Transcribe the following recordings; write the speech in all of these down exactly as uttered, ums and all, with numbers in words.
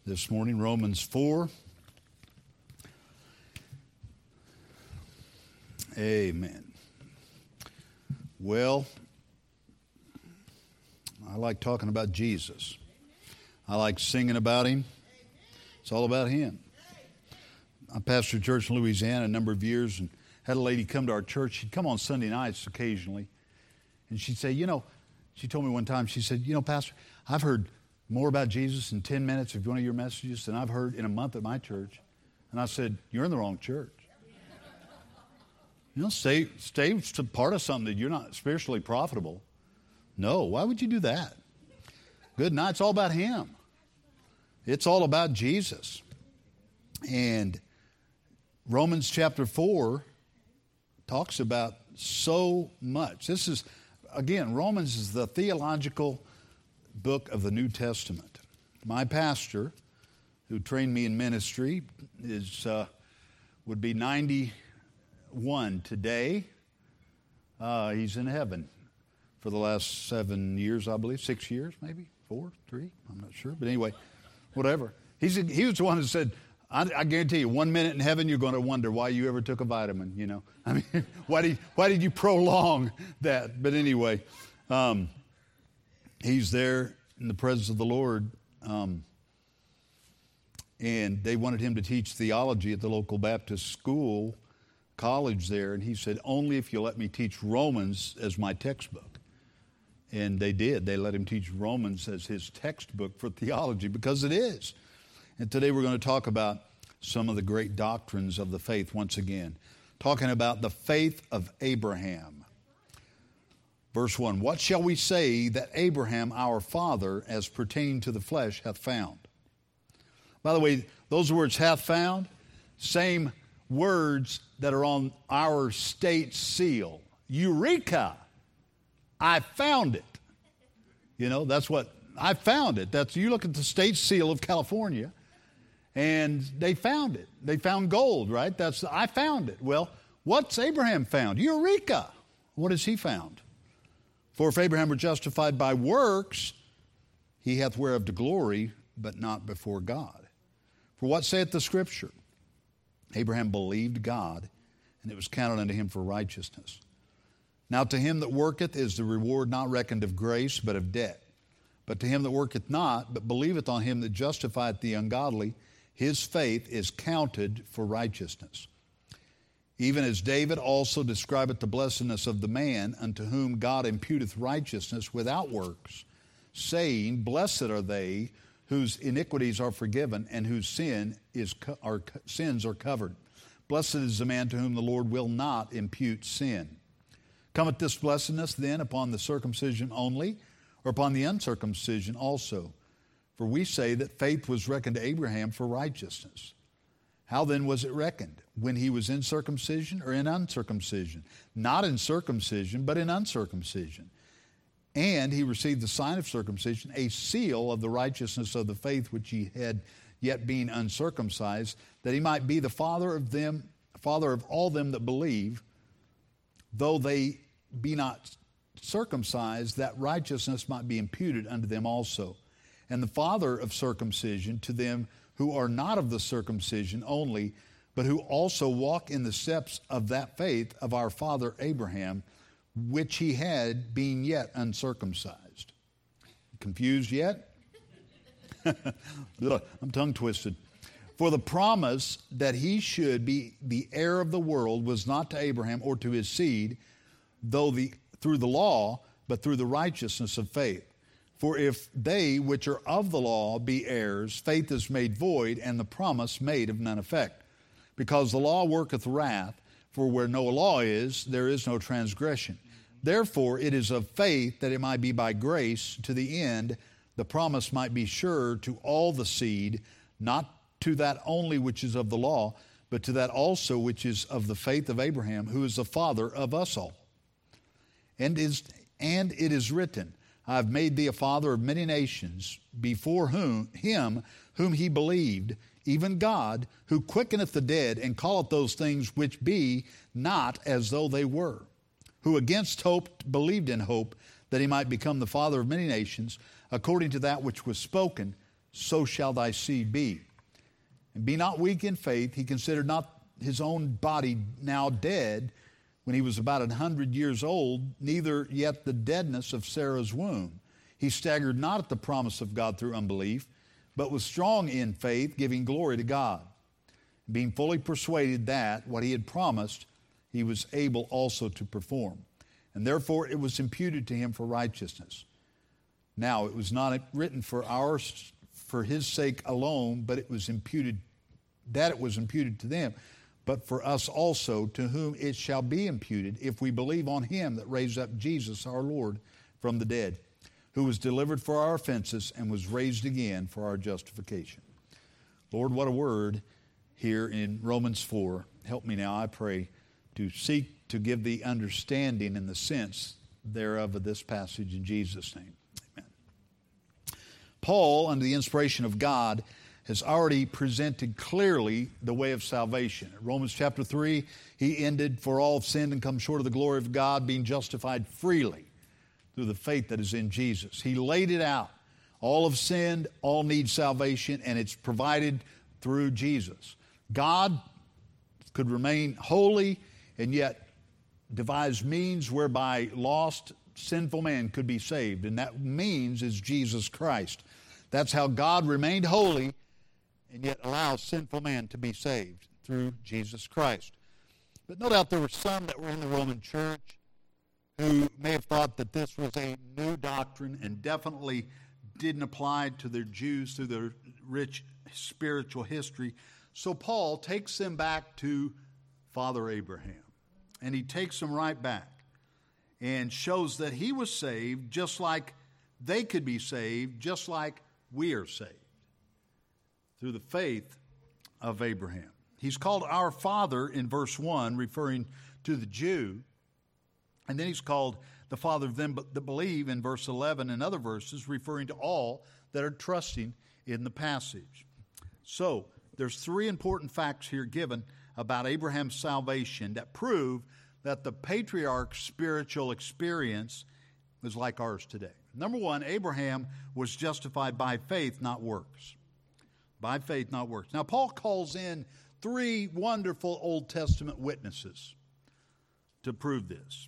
this morning, Romans four. Amen. Well, I like talking about Jesus. I like singing about Him. It's all about Him. I pastored a church in Louisiana a number of years and had a lady come to our church. She'd come on Sunday nights occasionally. And she'd say, you know, she told me one time, she said, you know, Pastor, I've heard more about Jesus in ten minutes of one of your messages than I've heard in a month at my church. And I said, you're in the wrong church. You know, stay, stay part of something that you're not spiritually profitable. No, why would you do that? Good night, it's all about Him. It's all about Jesus. And Romans chapter four talks about so much. This is, again, Romans is the theological book of the New Testament. My pastor, who trained me in ministry, is uh, would be ninety-one today. Uh, he's in heaven for the last seven years, I believe, six years, maybe four, three. I'm not sure, but anyway, whatever. He's he was the one who said, I, I guarantee you, one minute in heaven, you're going to wonder why you ever took a vitamin. You know, I mean, why did why did you prolong that? But anyway. Um, He's there in the presence of the Lord, um, and they wanted him to teach theology at the local Baptist school, college there, and he said, only if you let me teach Romans as my textbook. And they did. They let him teach Romans as his textbook for theology, because it is. And today we're going to talk about some of the great doctrines of the faith once again, talking about the faith of Abraham. Verse one, what shall we say that Abraham our father as pertained to the flesh hath found? By the way, those words hath found, same words that are on our state seal. Eureka! I found it. You know, that's what, I found it. That's, you look at the state seal of California, and they found it. They found gold, right? That's, I found it. Well, what's Abraham found? Eureka! What has he found? For if Abraham were justified by works, he hath whereof to glory, but not before God. For what saith the Scripture? Abraham believed God, and it was counted unto him for righteousness. Now to him that worketh is the reward not reckoned of grace, but of debt. But to him that worketh not, but believeth on him that justifieth the ungodly, his faith is counted for righteousness. Even as David also describeth the blessedness of the man unto whom God imputeth righteousness without works, saying, blessed are they whose iniquities are forgiven and whose sin is co- are, sins are covered. Blessed is the man to whom the Lord will not impute sin. Cometh this blessedness then upon the circumcision only, or upon the uncircumcision also? For we say that faith was reckoned to Abraham for righteousness. How then was it reckoned? When he was in circumcision or in uncircumcision? Not in circumcision, but in uncircumcision. And he received the sign of circumcision, a seal of the righteousness of the faith which he had yet being uncircumcised, that he might be the father of them, father of all them that believe, though they be not circumcised, that righteousness might be imputed unto them also. And the father of circumcision to them who are not of the circumcision only, but who also walk in the steps of that faith of our father Abraham, which he had being yet uncircumcised. Confused yet? I'm tongue twisted. For the promise that he should be the heir of the world was not to Abraham or to his seed, though the through the law, but through the righteousness of faith. For if they which are of the law be heirs, faith is made void, and the promise made of none effect. Because the law worketh wrath, for where no law is, there is no transgression. Therefore it is of faith that it might be by grace, to the end the promise might be sure to all the seed, not to that only which is of the law, but to that also which is of the faith of Abraham, who is the father of us all. And is and it is written, I have made thee a father of many nations, before whom him whom he believed, even God, who quickeneth the dead, and calleth those things which be not as though they were, who against hope believed in hope, that he might become the father of many nations, according to that which was spoken, so shall thy seed be. And be not weak in faith. He considered not his own body now dead when he was about an hundred years old, neither yet the deadness of Sarah's womb. He staggered not at the promise of God through unbelief, but was strong in faith, giving glory to God, being fully persuaded that what he had promised, he was able also to perform. And therefore it was imputed to him for righteousness. Now it was not written for our, for his sake alone, but it was imputed, that it was imputed to them, but for us also, to whom it shall be imputed, if we believe on him that raised up Jesus our Lord from the dead, who was delivered for our offenses and was raised again for our justification. Lord, what a word here in Romans four. Help me now, I pray, to seek to give the understanding and the sense thereof of this passage in Jesus' name. Amen. Paul, under the inspiration of God, has already presented clearly the way of salvation. In Romans chapter three, he ended, for all have sinned and come short of the glory of God, being justified freely through the faith that is in Jesus. He laid it out. All have sinned, all need salvation, and it's provided through Jesus. God could remain holy and yet devise means whereby lost, sinful man could be saved, and that means is Jesus Christ. That's how God remained holy and yet allows sinful man to be saved through Jesus Christ. But no doubt there were some that were in the Roman church who may have thought that this was a new doctrine and definitely didn't apply to their Jews through their rich spiritual history. So Paul takes them back to Father Abraham, and he takes them right back and shows that he was saved just like they could be saved, just like we are saved, through the faith of Abraham. He's called our Father in verse one, referring to the Jew. And then he's called the Father of them that believe in verse eleven and other verses, referring to all that are trusting in the passage. So there's three important facts here given about Abraham's salvation that prove that the patriarch's spiritual experience is like ours today. Number one, Abraham was justified by faith, not works. By faith, not works. Now, Paul calls in three wonderful Old Testament witnesses to prove this.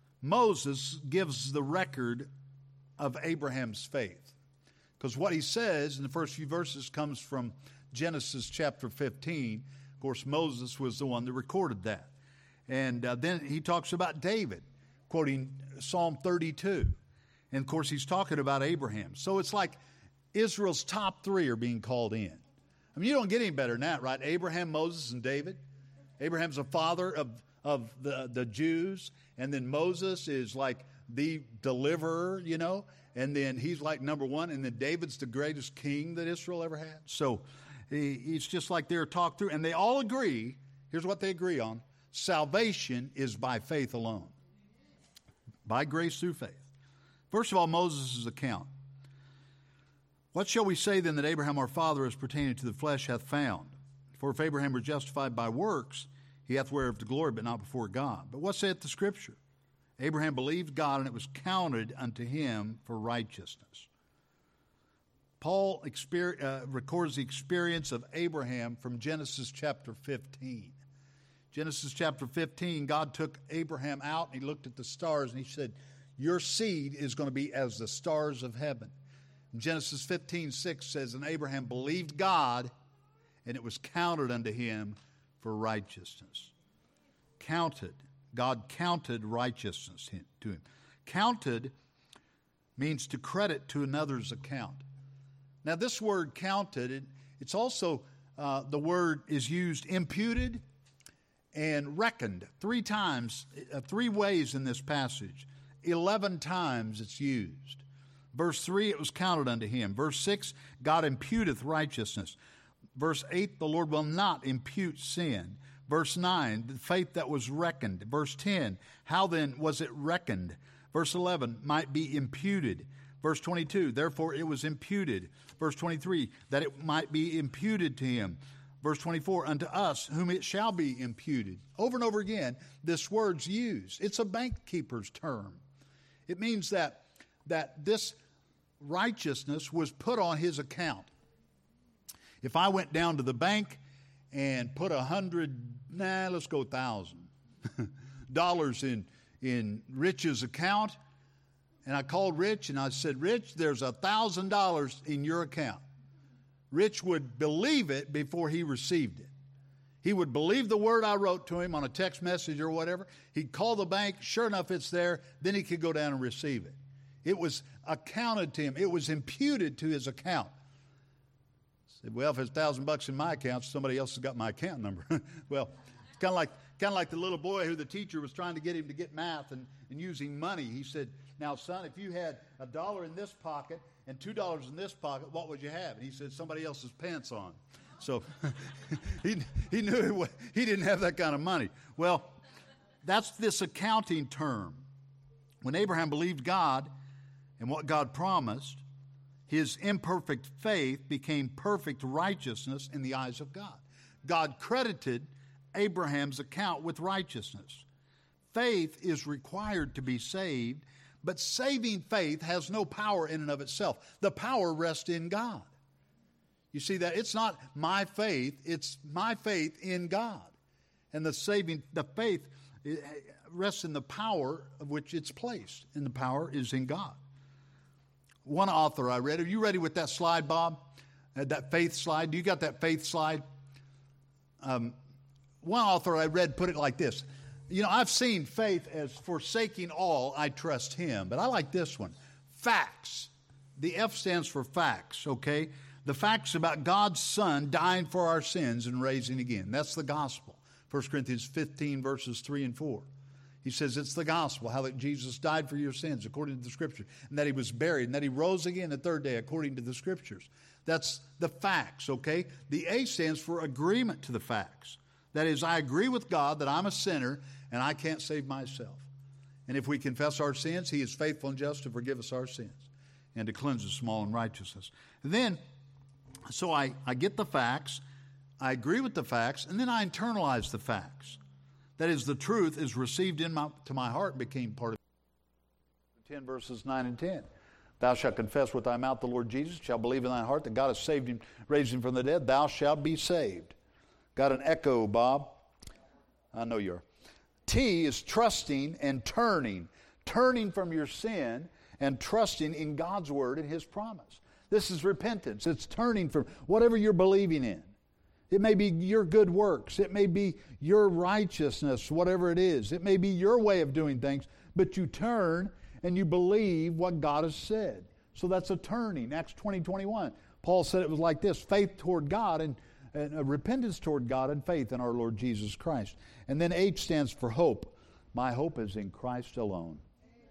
Moses gives the record of Abraham's faith, because what he says in the first few verses comes from Genesis chapter fifteen. Of course, Moses was the one that recorded that. And uh, then he talks about David, quoting Psalm thirty-two. And, of course, he's talking about Abraham. So it's like Israel's top three are being called in. I mean, you don't get any better than that, right? Abraham, Moses, and David. Abraham's the father of, of the, the Jews. And then Moses is like the deliverer, you know. And then he's like number one. And then David's the greatest king that Israel ever had. So he, it's just like they're talked through. And they all agree. Here's what they agree on. Salvation is by faith alone. By grace through faith. First of all, Moses' account. What shall we say then that Abraham our father as pertaining to the flesh hath found? For if Abraham were justified by works, he hath whereof to glory, but not before God. But what saith the Scripture? Abraham believed God, and it was counted unto him for righteousness. Paul exper- uh, records the experience of Abraham from Genesis chapter fifteen. Genesis chapter fifteen, God took Abraham out, and he looked at the stars, and he said, your seed is going to be as the stars of heaven. And Genesis fifteen six says, and Abraham believed God, and it was counted unto him for righteousness. Counted. God counted righteousness to him. Counted means to credit to another's account. Now, this word counted, it, it's also, uh, the word is used imputed and reckoned three times, uh, three ways in this passage. Eleven times it's used. Verse three, it was counted unto him. Verse six, God imputeth righteousness. Verse eight, the Lord will not impute sin. Verse nine, the faith that was reckoned. Verse ten, how then was it reckoned? Verse eleven, might be imputed. Verse twenty-two, therefore it was imputed. Verse twenty-three, that it might be imputed to him. Verse twenty-four, unto us whom it shall be imputed. Over and over again, this word's used. It's a bank keeper's term. It means that, that this righteousness was put on his account. If I went down to the bank and put a hundred, nah, let's go thousand dollars in in Rich's account, and I called Rich and I said, Rich, there's a thousand dollars in your account. Rich would believe it before he received it. He would believe the word I wrote to him on a text message or whatever. He'd call the bank. Sure enough, it's there. Then he could go down and receive it. It was accounted to him. It was imputed to his account. I said, well, if it's a thousand bucks in my account, somebody else has got my account number. Well, it's kind of like kind of like the little boy who the teacher was trying to get him to get math and, and using money. He said, now, son, if you had a dollar in this pocket and two dollars in this pocket, what would you have? And he said, somebody else's pants on. So he, he knew he didn't have that kind of money. Well, that's this accounting term. When Abraham believed God and what God promised, his imperfect faith became perfect righteousness in the eyes of God. God credited Abraham's account with righteousness. Faith is required to be saved, but saving faith has no power in and of itself. The power rests in God. You see that? It's not my faith, it's my faith in God. And the saving, the faith rests in the power of which it's placed, and the power is in God. One author I read, are you ready with that slide, Bob? Uh, that faith slide? Do you got that faith slide? Um, one author I read put it like this. You know, I've seen faith as forsaking all, I trust him. But I like this one. Facts. The F stands for facts, okay? The facts about God's Son dying for our sins and raising again. That's the gospel. First Corinthians fifteen, verses three and four. He says it's the gospel, how that Jesus died for your sins according to the Scripture, and that he was buried, and that he rose again the third day according to the Scriptures. That's the facts, okay? The A stands for agreement to the facts. That is, I agree with God that I'm a sinner and I can't save myself. And if we confess our sins, he is faithful and just to forgive us our sins and to cleanse us from all unrighteousness. And then, so I, I get the facts, I agree with the facts, and then I internalize the facts. That is, the truth is received in my, to my heart and became part of it. ten verses nine and ten. Thou shalt confess with thy mouth the Lord Jesus, shalt believe in thine heart that God has saved him, raised him from the dead, thou shalt be saved. Got an echo, Bob? I know you are. T is trusting and turning. Turning from your sin and trusting in God's word and his promise. This is repentance. It's turning from whatever you're believing in. It may be your good works. It may be your righteousness, whatever it is. It may be your way of doing things, but you turn and you believe what God has said. So that's a turning. Acts twenty, twenty-one. Paul said it was like this, faith toward God and, and a repentance toward God and faith in our Lord Jesus Christ. And then H stands for hope. My hope is in Christ alone.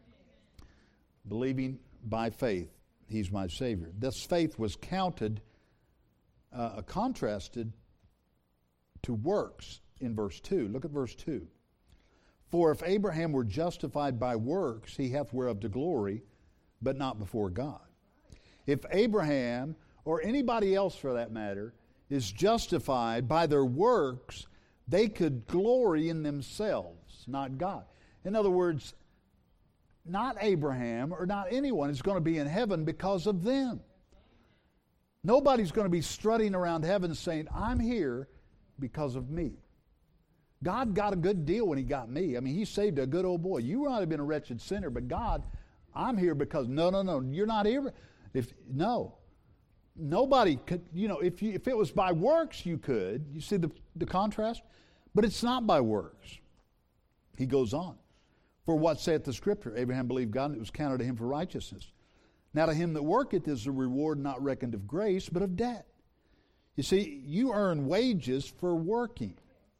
Believing by faith, he's my Savior. This faith was counted, uh, contrasted to works in verse two. Look at verse two. For if Abraham were justified by works, he hath whereof to glory, but not before God. If Abraham, or anybody else for that matter, is justified by their works, they could glory in themselves, not God. In other words, not Abraham or not anyone is going to be in heaven because of them. Nobody's going to be strutting around heaven saying, I'm here because of me. God got a good deal when he got me. I mean, he saved a good old boy. You might have been a wretched sinner, but God, I'm here because, no, no, no, you're not here. If, no. Nobody could, you know, if you, if it was by works, you could. You see the, the contrast? But it's not by works. He goes on. For what saith the Scripture? Abraham believed God, and it was counted to him for righteousness. Now to him that worketh is the reward not reckoned of grace, but of debt. You see, you earn wages for working.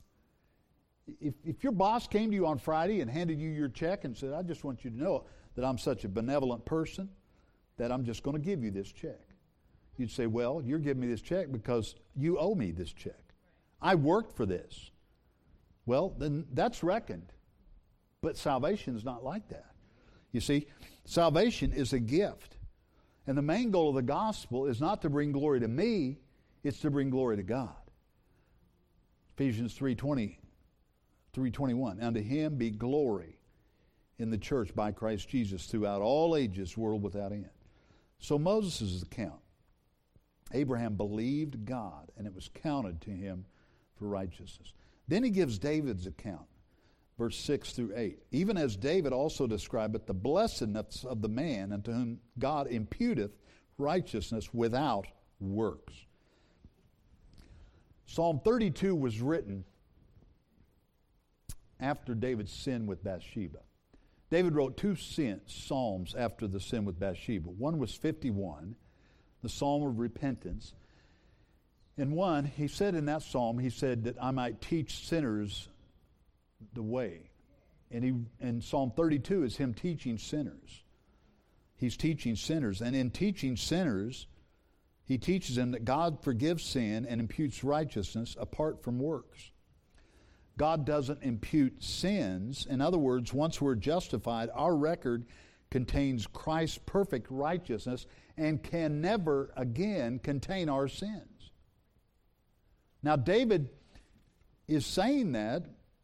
If, if your boss came to you on Friday and handed you your check and said, I just want you to know that I'm such a benevolent person that I'm just going to give you this check. You'd say, well, you're giving me this check because you owe me this check. I worked for this. Well, then that's reckoned. But salvation is not like that. You see, salvation is a gift. And the main goal of the gospel is not to bring glory to me, it's to bring glory to God. Ephesians three twenty, three twenty-one. Unto him be glory in the church by Christ Jesus throughout all ages, world without end. So Moses' account. Abraham believed God, and it was counted to him for righteousness. Then he gives David's account, verse six through eight. Even as David also describeth the blessedness of the man unto whom God imputeth righteousness without works. Psalm thirty-two was written after David's sin with Bathsheba. David wrote two sin, psalms after the sin with Bathsheba. One was fifty-one, the psalm of repentance. And one, he said in that psalm, he said that I might teach sinners the way. And he, and Psalm thirty-two is him teaching sinners. He's teaching sinners. And in teaching sinners, he teaches them that God forgives sin and imputes righteousness apart from works. God doesn't impute sins. In other words, once we're justified, our record contains Christ's perfect righteousness and can never again contain our sins. Now, David is saying that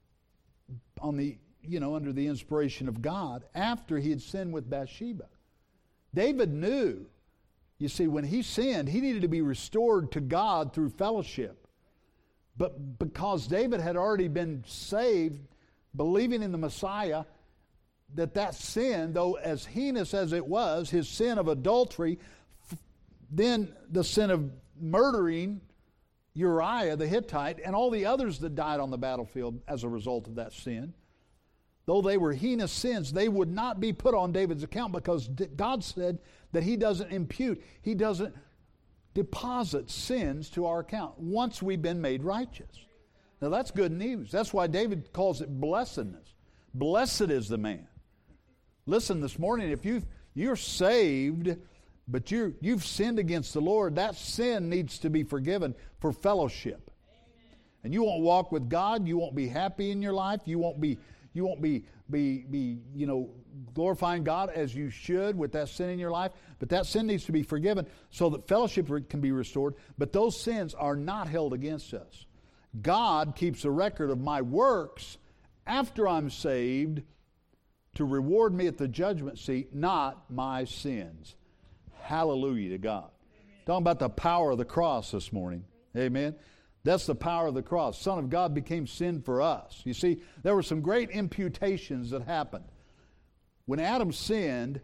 on the, you know, under the inspiration of God after he had sinned with Bathsheba. David knew, you see, when he sinned, he needed to be restored to God through fellowship. But because David had already been saved, believing in the Messiah, that that sin, though as heinous as it was, his sin of adultery, f- then the sin of murdering Uriah the Hittite, and all the others that died on the battlefield as a result of that sin, though they were heinous sins, they would not be put on David's account because God said that he doesn't impute, he doesn't deposit sins to our account once we've been made righteous. Now that's good news. That's why David calls it blessedness. Blessed is the man. Listen, this morning, if you you're saved, but you you've sinned against the Lord, that sin needs to be forgiven for fellowship. And you won't walk with God. You won't be happy in your life. You won't be you won't be be be you know glorifying God as you should with that sin in your life. But that sin needs to be forgiven so that fellowship can be restored. But those sins are not held against us. God keeps a record of my works after I'm saved to reward me at the judgment seat, not my sins. Hallelujah to God. Amen. Talking about the power of the cross this morning. Amen. That's the power of the cross. Son of God became sin for us. You see, there were some great imputations that happened. When Adam sinned,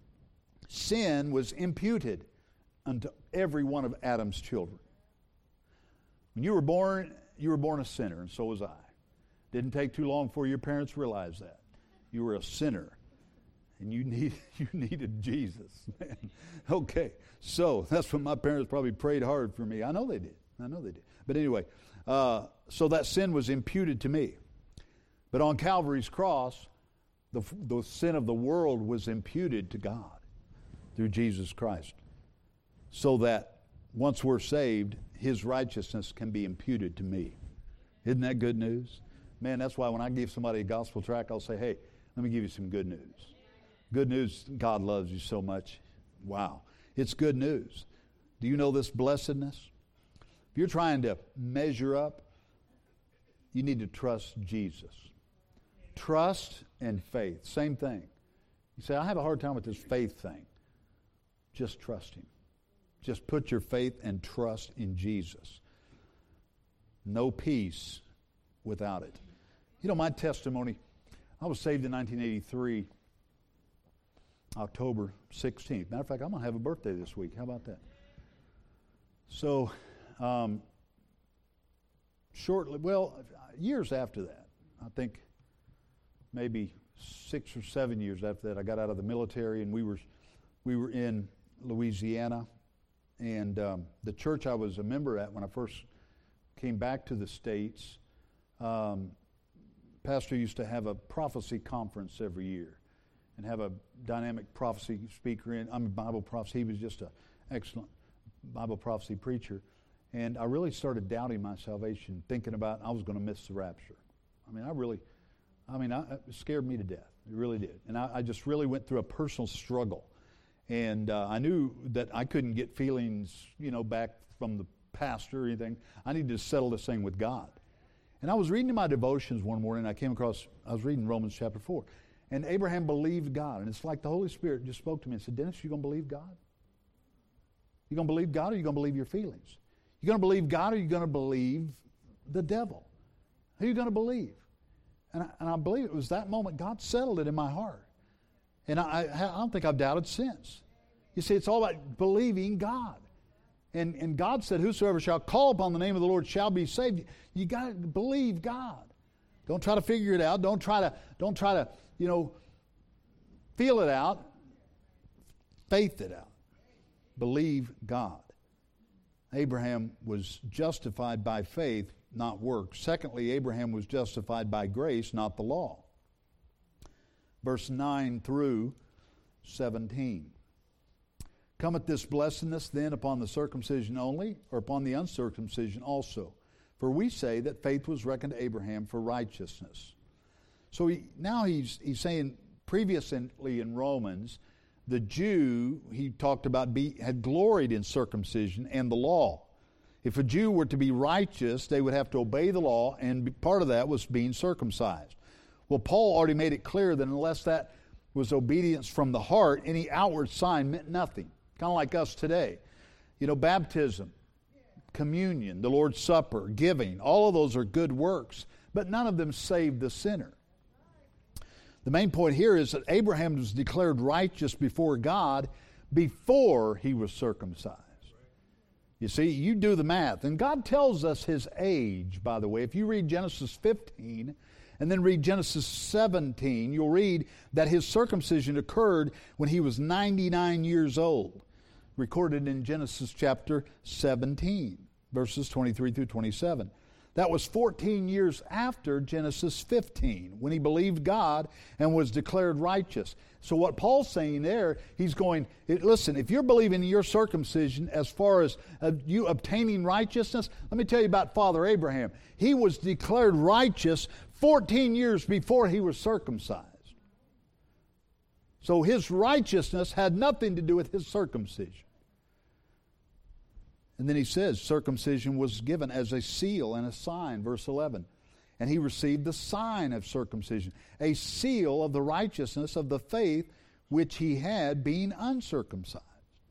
sin was imputed unto every one of Adam's children. When you were born, you were born a sinner, and so was I. Didn't take too long for your parents realized that. You were a sinner, and you need you needed Jesus. Man. Okay, so that's what my parents probably prayed hard for me. I know they did. I know they did. But anyway, uh, so that sin was imputed to me. But on Calvary's cross, the, the sin of the world was imputed to God through Jesus Christ. So that once we're saved, His righteousness can be imputed to me. Isn't that good news? Man, that's why when I give somebody a gospel tract, I'll say, hey, let me give you some good news. Good news, God loves you so much. Wow. It's good news. Do you know this blessedness? If you're trying to measure up, you need to trust Jesus. Trust and faith, same thing. You say, I have a hard time with this faith thing. Just trust Him. Just put your faith and trust in Jesus. No peace without it. You know, my testimony, I was saved in nineteen eighty-three, October sixteenth. Matter of fact, I'm going to have a birthday this week. How about that? So, um, shortly, well, years after that, I think maybe six or seven years after that, I got out of the military, and we were we were in Louisiana, and um, the church I was a member at when I first came back to the States, um, pastor used to have a prophecy conference every year and have a dynamic prophecy speaker in. I'm a Bible prophecy. He was just an excellent Bible prophecy preacher. And I really started doubting my salvation, thinking about I was going to miss the rapture. I mean, I really, I mean, I, it scared me to death. It really did. And I, I just really went through a personal struggle. And uh, I knew that I couldn't get feelings, you know, back from the pastor or anything. I needed to settle this thing with God. And I was reading in my devotions one morning, I came across, I was reading Romans chapter four. And Abraham believed God. And it's like the Holy Spirit just spoke to me and said, Dennis, you going to believe God? You going to believe God or are you going to believe your feelings? You going to believe God or are you going to believe the devil? Who are you going to believe? And I, and I believe it was that moment God settled it in my heart. And I, I, I don't think I've doubted since. You see, it's all about believing God. And, and God said, whosoever shall call upon the name of the Lord shall be saved. You got to believe God. Don't try to figure it out. Don't try to, don't try to, you know, feel it out. Faith it out. Believe God. Abraham was justified by faith, not works. Secondly, Abraham was justified by grace, not the law. Verse nine through seventeen. Cometh this blessedness then upon the circumcision only, or upon the uncircumcision also? For we say that faith was reckoned to Abraham for righteousness. So he, now he's, he's saying previously in Romans, the Jew, he talked about, be, had gloried in circumcision and the law. If a Jew were to be righteous, they would have to obey the law, and part of that was being circumcised. Well, Paul already made it clear that unless that was obedience from the heart, any outward sign meant nothing. Kind of like us today. You know, baptism, communion, the Lord's Supper, giving, all of those are good works, but none of them save the sinner. The main point here is that Abraham was declared righteous before God before he was circumcised. You see, you do the math. And God tells us his age, by the way. If you read Genesis fifteen and then read Genesis seventeen, you'll read that his circumcision occurred when he was ninety-nine years old. Recorded in Genesis chapter seventeen, verses twenty-three through twenty-seven. That was fourteen years after Genesis fifteen, when he believed God and was declared righteous. So what Paul's saying there, he's going, listen, if you're believing in your circumcision as far as uh, you obtaining righteousness, let me tell you about Father Abraham. He was declared righteous fourteen years before he was circumcised. So his righteousness had nothing to do with his circumcision. And then he says, circumcision was given as a seal and a sign, verse eleven. And he received the sign of circumcision, a seal of the righteousness of the faith which he had being uncircumcised.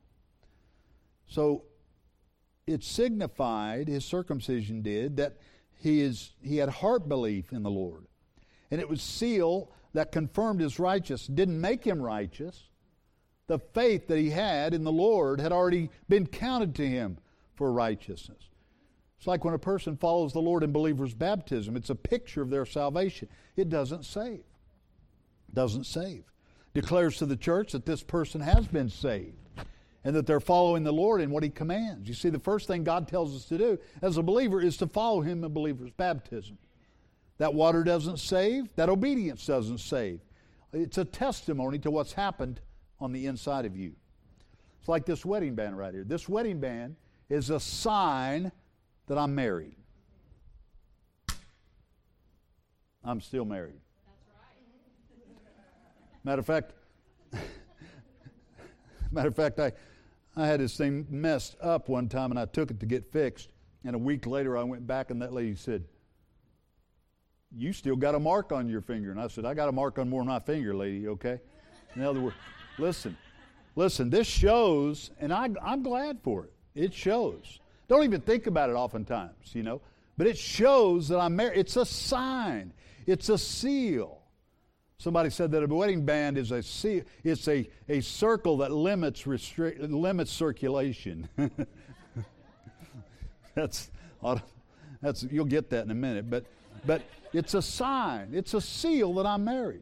So it signified, his circumcision did, that he is he had heart belief in the Lord. And it was seal that confirmed his righteousness. Didn't make him righteous. The faith that he had in the Lord had already been counted to him for righteousness. It's like when a person follows the Lord in believer's baptism. It's a picture of their salvation. It doesn't save. Doesn't save. Declares to the church that this person has been saved and that they're following the Lord in what he commands. You see, the first thing God tells us to do as a believer is to follow him in believer's baptism. That water doesn't save. That obedience doesn't save. It's a testimony to what's happened on the inside of you. It's like this wedding band right here. This wedding band is a sign that I'm married. I'm still married. That's right. Matter of fact, matter of fact, I, I had this thing messed up one time and I took it to get fixed. And a week later I went back and that lady said, "You still got a mark on your finger." And I said, "I got a mark on more than my finger, lady, okay?" In other words, listen, listen, this shows, and I, I'm glad for it. It shows. Don't even think about it oftentimes, you know. But it shows that I'm married. It's a sign. It's a seal. Somebody said that a wedding band is a seal. It's a, a circle that limits restrict, limits circulation. that's that's you'll get that in a minute. But but it's a sign. It's a seal that I'm married.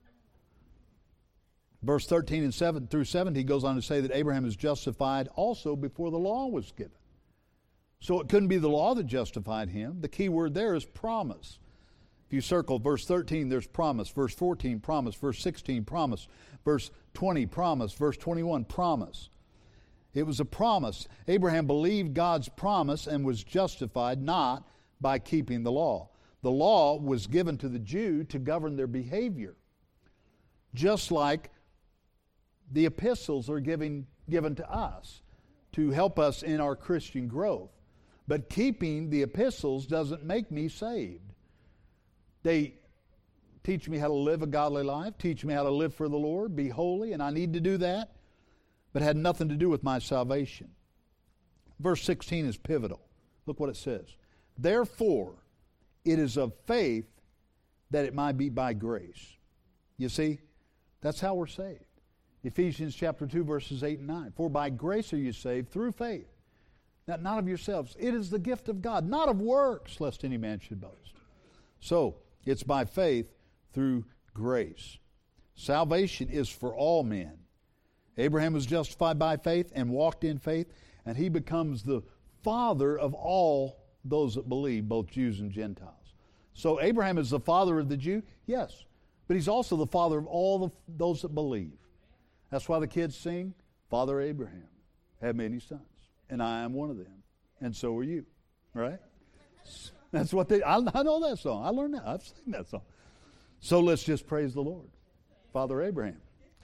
Verse thirteen and seven through seventeen goes on to say that Abraham is justified also before the law was given. So it couldn't be the law that justified him. The key word there is promise. If you circle verse thirteen, there's promise. Verse fourteen, promise. Verse sixteen, promise. Verse twenty, promise. Verse twenty-one, promise. It was a promise. Abraham believed God's promise and was justified not by keeping the law. The law was given to the Jew to govern their behavior. Just like the epistles are giving, given to us to help us in our Christian growth. But keeping the epistles doesn't make me saved. They teach me how to live a godly life, teach me how to live for the Lord, be holy, and I need to do that, but had nothing to do with my salvation. Verse sixteen is pivotal. Look what it says. Therefore, it is of faith that it might be by grace. You see, that's how we're saved. Ephesians chapter two, verses eight and nine. For by grace are you saved through faith, that not of yourselves. It is the gift of God, not of works, lest any man should boast. So, it's by faith through grace. Salvation is for all men. Abraham was justified by faith and walked in faith, and he becomes the father of all those that believe, both Jews and Gentiles. So Abraham is the father of the Jew? Yes. But he's also the father of all the, those that believe. That's why the kids sing, Father Abraham had many sons, and I am one of them, and so are you. Right? That's what they, I, I know that song. I learned that. I've seen that song. So let's just praise the Lord. Father Abraham.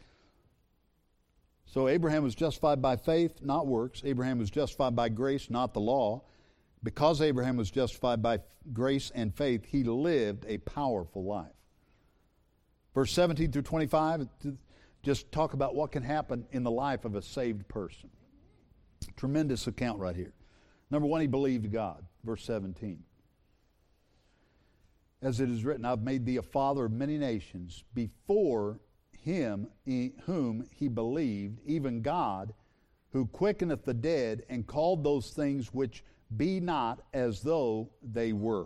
So Abraham was justified by faith, not works. Abraham was justified by grace, not the law. Because Abraham was justified by grace and faith, he lived a powerful life. Verse seventeen through twenty-five, just talk about what can happen in the life of a saved person. Tremendous account right here. Number one, he believed God. Verse seventeen. As it is written, I've made thee a father of many nations before him whom he believed, even God, who quickeneth the dead, and called those things which be not as though they were.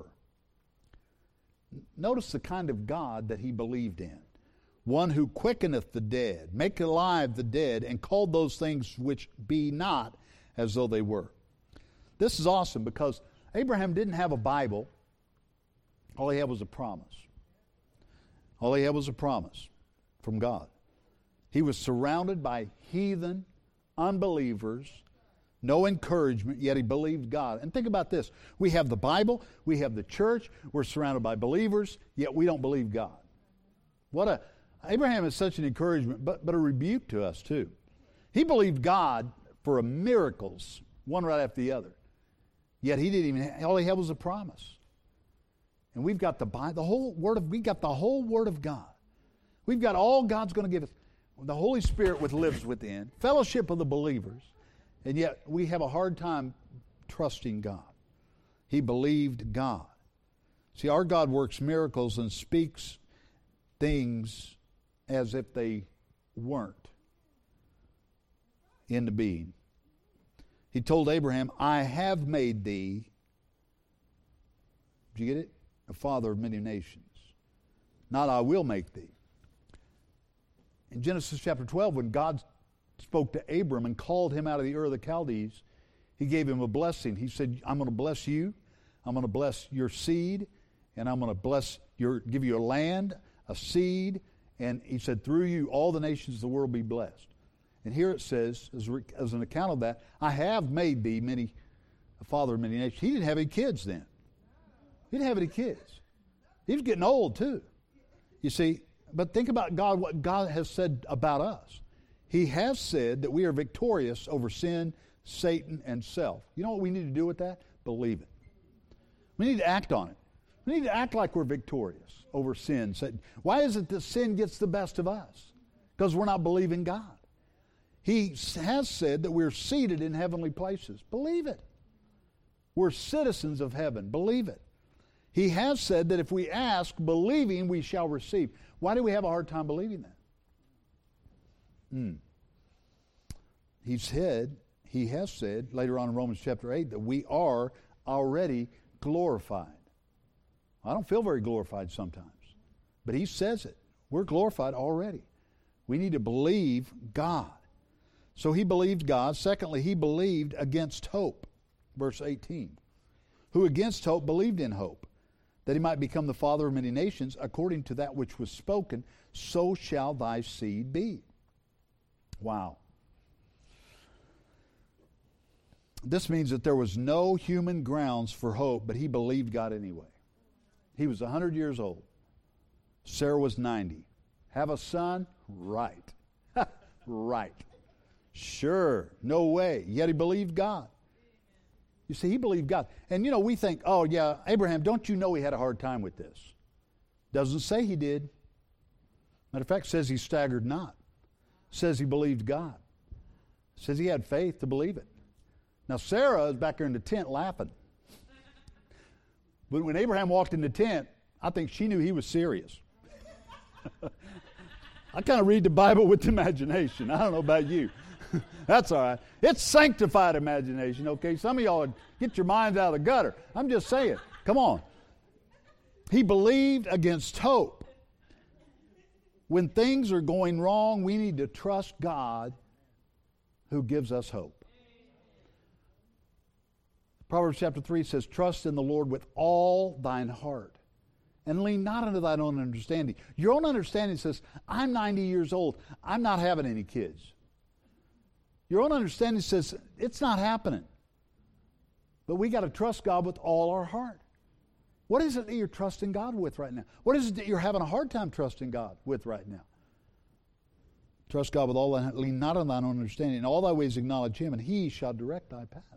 Notice the kind of God that he believed in. One who quickeneth the dead, make alive the dead, and called those things which be not as though they were. This is awesome because Abraham didn't have a Bible. All he had was a promise. All he had was a promise from God. He was surrounded by heathen, unbelievers, no encouragement, yet he believed God. And think about this. We have the Bible, we have the church, we're surrounded by believers, yet we don't believe God. What a, Abraham is such an encouragement, but, but a rebuke to us too. He believed God for miracles, one right after the other. Yet he didn't even, all he had was a promise. And we've got the Bible, the whole Word of, we got the whole Word of God. We've got all God's going to give us. The Holy Spirit which lives within, fellowship of the believers, and yet we have a hard time trusting God. He believed God. See, our God works miracles and speaks things as if they weren't into being. He told Abraham, I have made thee, did you get it? A father of many nations. Not I will make thee. In Genesis chapter twelve, when God spoke to Abram and called him out of the Ur of the Chaldees, he gave him a blessing. He said, I'm going to bless you, I'm going to bless your seed, and I'm going to bless your, give you a land, a seed, and he said, through you all the nations of the world be blessed. And here it says, as, as an account of that, I have made thee many, a father of many nations. He didn't have any kids then. He didn't have any kids. He was getting old too. You see, but think about God, what God has said about us. He has said that we are victorious over sin, Satan, and self. You know what we need to do with that? Believe it. We need to act on it. We need to act like we're victorious over sin, Satan. Why is it that sin gets the best of us? Because we're not believing God. He has said that we're seated in heavenly places. Believe it. We're citizens of heaven. Believe it. He has said that if we ask, believing, we shall receive. Why do we have a hard time believing that? Hmm. He said, he has said, later on in Romans chapter eight, that we are already glorified. I don't feel very glorified sometimes, but he says it. We're glorified already. We need to believe God. So he believed God. Secondly, he believed against hope. Verse eighteen. Who against hope believed in hope, that he might become the father of many nations, according to that which was spoken, so shall thy seed be. Wow. This means that there was no human grounds for hope, but he believed God anyway. He was one hundred years old. Sarah was ninety. Have a son? Right. Right. Sure. No way. Yet he believed God. You see, he believed God. And, you know, we think, oh, yeah, Abraham, don't you know he had a hard time with this? Doesn't say he did. Matter of fact, says he staggered not. Says he believed God. Says he had faith to believe it. Now, Sarah is back there in the tent laughing. But when Abraham walked in the tent, I think she knew he was serious. I kind of read the Bible with imagination. I don't know about you. That's all right. It's sanctified imagination, okay? Some of y'all get your minds out of the gutter. I'm just saying. Come on. He believed against hope. When things are going wrong, we need to trust God who gives us hope. Proverbs chapter three says, trust in the Lord with all thine heart, and lean not unto thine own understanding. Your own understanding says, I'm ninety years old. I'm not having any kids. Your own understanding says, it's not happening. But we got to trust God with all our heart. What is it that you're trusting God with right now? What is it that you're having a hard time trusting God with right now? Trust God with all thine heart. Lean not on thine own understanding. In all thy ways acknowledge Him, and He shall direct thy paths.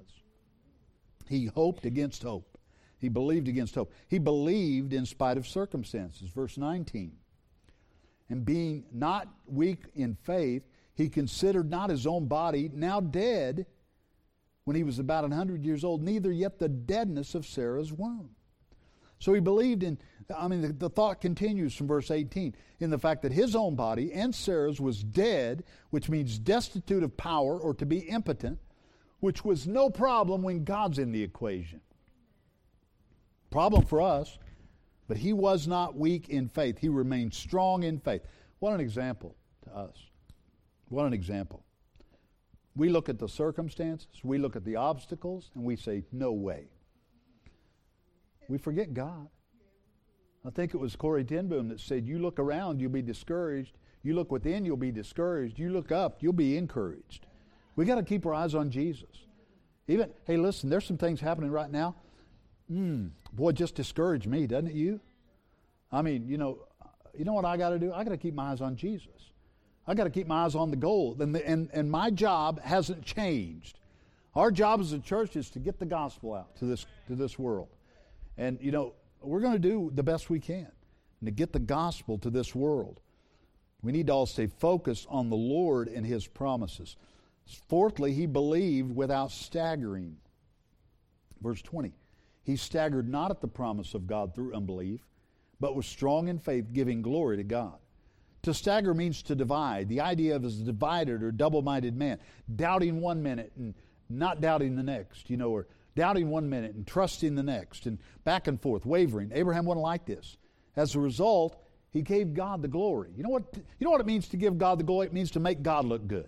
He hoped against hope. He believed against hope. He believed in spite of circumstances. Verse nineteen. And being not weak in faith, he considered not his own body now dead when he was about a hundred years old, neither yet the deadness of Sarah's womb. So he believed in, I mean, the, the thought continues from verse eighteen, in the fact that his own body and Sarah's was dead, which means destitute of power or to be impotent, which was no problem when God's in the equation. Problem for us, but he was not weak in faith. He remained strong in faith. What an example to us. What an example. We look at the circumstances, we look at the obstacles, and we say, no way. We forget God. I think it was Corrie ten Boom that said, you look around, you'll be discouraged. You look within, you'll be discouraged. You look up, you'll be encouraged. We got to keep our eyes on Jesus. Even, hey, listen, there's some things happening right now. Mm, boy, just discourage me, doesn't it you? I mean, you know, you know what I got to do? I got to keep my eyes on Jesus. I got to keep my eyes on the goal. And, the, and, and my job hasn't changed. Our job as a church is to get the gospel out to this, to this world. And, you know, we're going to do the best we can to get the gospel to this world. We need to all stay focused on the Lord and His promises. Fourthly, he believed without staggering. Verse twenty. He staggered not at the promise of God through unbelief, but was strong in faith, giving glory to God. To stagger means to divide. The idea of is a divided or double-minded man, doubting one minute and not doubting the next, you know, or doubting one minute and trusting the next, and back and forth, wavering. Abraham wasn't like this. As a result, he gave God the glory. You know what? You know what it means to give God the glory? It means to make God look good.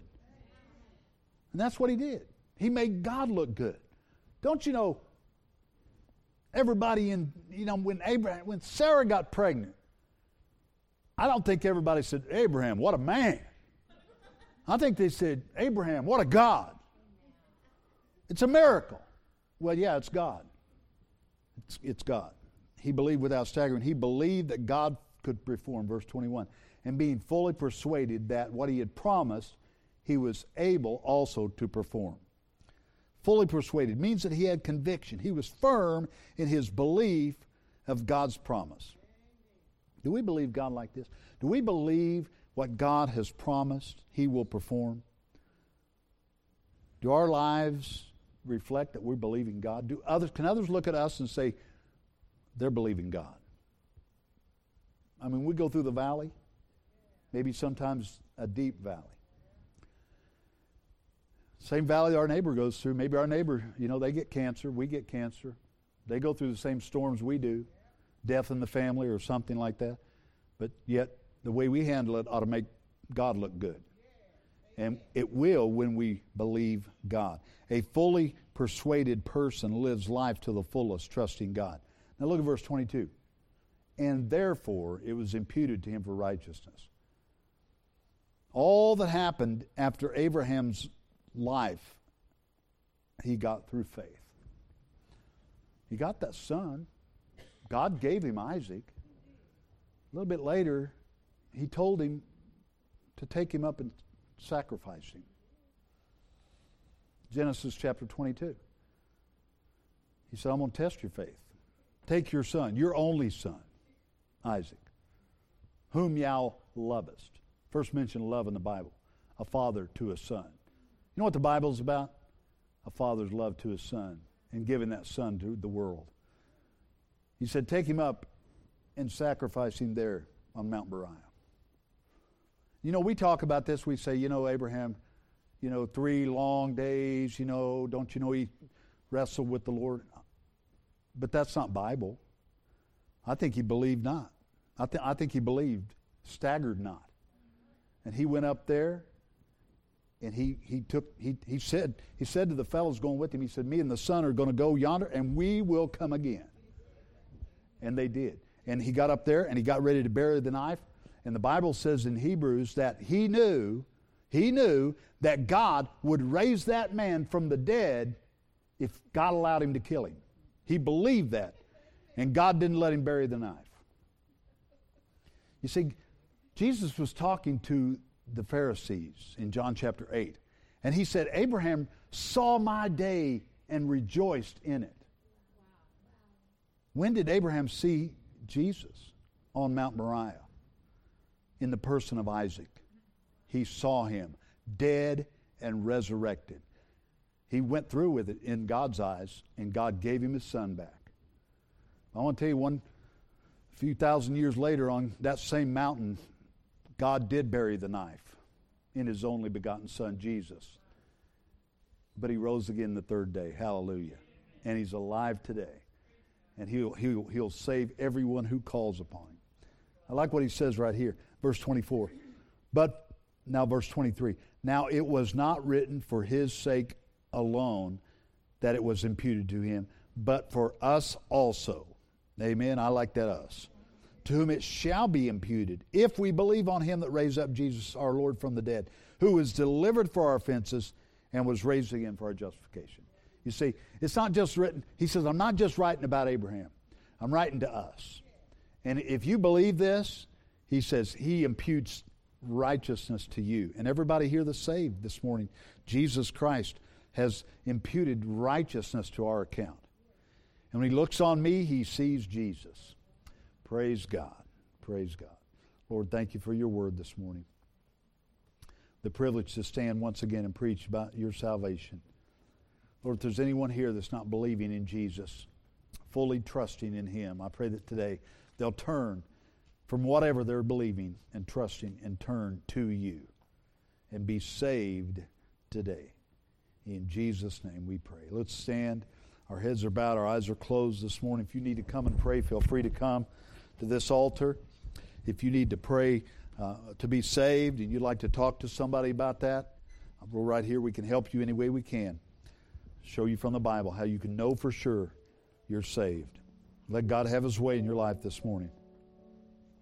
And that's what he did. He made God look good. Don't you know, everybody in, you know, when Abraham, when Sarah got pregnant, I don't think everybody said, Abraham, what a man. I think they said, Abraham, what a God. It's a miracle. Well, yeah, it's God. It's, it's God. He believed without staggering. He believed that God could perform, verse twenty-one, and being fully persuaded that what he had promised, he was able also to perform. Fully persuaded means that he had conviction. He was firm in his belief of God's promise. Do we believe God like this? Do we believe what God has promised He will perform? Do our lives reflect that we're believing God? Do others, can others look at us and say, they're believing God? I mean, we go through the valley, maybe sometimes a deep valley. Same valley our neighbor goes through. Maybe our neighbor, you know, they get cancer, we get cancer. They go through the same storms we do, death in the family or something like that. But yet, the way we handle it ought to make God look good. And it will when we believe God. A fully persuaded person lives life to the fullest, trusting God. Now look at verse twenty-two. And therefore it was imputed to him for righteousness. All that happened after Abraham's life, he got through faith. He got that son. God gave him Isaac. A little bit later, he told him to take him up and sacrifice him. Genesis chapter twenty-two. He said, I'm going to test your faith. Take your son, your only son, Isaac, whom thou lovest. First mention of love in the Bible. A father to a son. You know what the Bible's about? a father's love to his son and giving that son to the world. He said, take him up and sacrifice him there on Mount Moriah. You know, we talk about this. We say, you know, Abraham, you know, three long days, you know, don't you know he wrestled with the Lord? But that's not Bible. I think he believed not. I, th- I think he believed, staggered not. And he went up there, and he he took he he said he said to the fellows going with him, he said, me and the son are going to go yonder, and we will come again. And they did. And he got up there, and he got ready to bury the knife. And the Bible says in Hebrews that he knew, he knew that God would raise that man from the dead if God allowed him to kill him. He believed that. And God didn't let him bury the knife. You see, Jesus was talking to the Pharisees in John chapter eight. And he said, Abraham saw my day and rejoiced in it. When did Abraham see Jesus? On Mount Moriah. In the person of Isaac. He saw him dead and resurrected. He went through with it in God's eyes, and God gave him his son back. I want to tell you, one a few thousand years later on that same mountain, God did bury the knife in his only begotten son, Jesus. But he rose again the third day. Hallelujah. And he's alive today. And he'll, he'll, he'll save everyone who calls upon him. I like what he says right here. Verse twenty-four. But, now verse twenty-three. Now it was not written for his sake alone that it was imputed to him, but for us also. Amen. I like that, us. To whom it shall be imputed, if we believe on him that raised up Jesus our Lord from the dead, who was delivered for our offenses and was raised again for our justification. You see, it's not just written, he says, I'm not just writing about Abraham. I'm writing to us. And if you believe this, he says, he imputes righteousness to you. And everybody here that's saved this morning, Jesus Christ has imputed righteousness to our account. And when he looks on me, he sees Jesus. Praise God. Praise God. Lord, thank you for your word this morning. The privilege to stand once again and preach about your salvation. Lord, if there's anyone here that's not believing in Jesus, fully trusting in him, I pray that today they'll turn from whatever they're believing and trusting and turn to you and be saved today. In Jesus' name we pray. Let's stand. Our heads are bowed. Our eyes are closed this morning. If you need to come and pray, feel free to come to this altar. If you need to pray uh, to be saved and you'd like to talk to somebody about that, we're right here. We can help you any way we can. Show you from the Bible how you can know for sure you're saved. Let God have his way in your life this morning.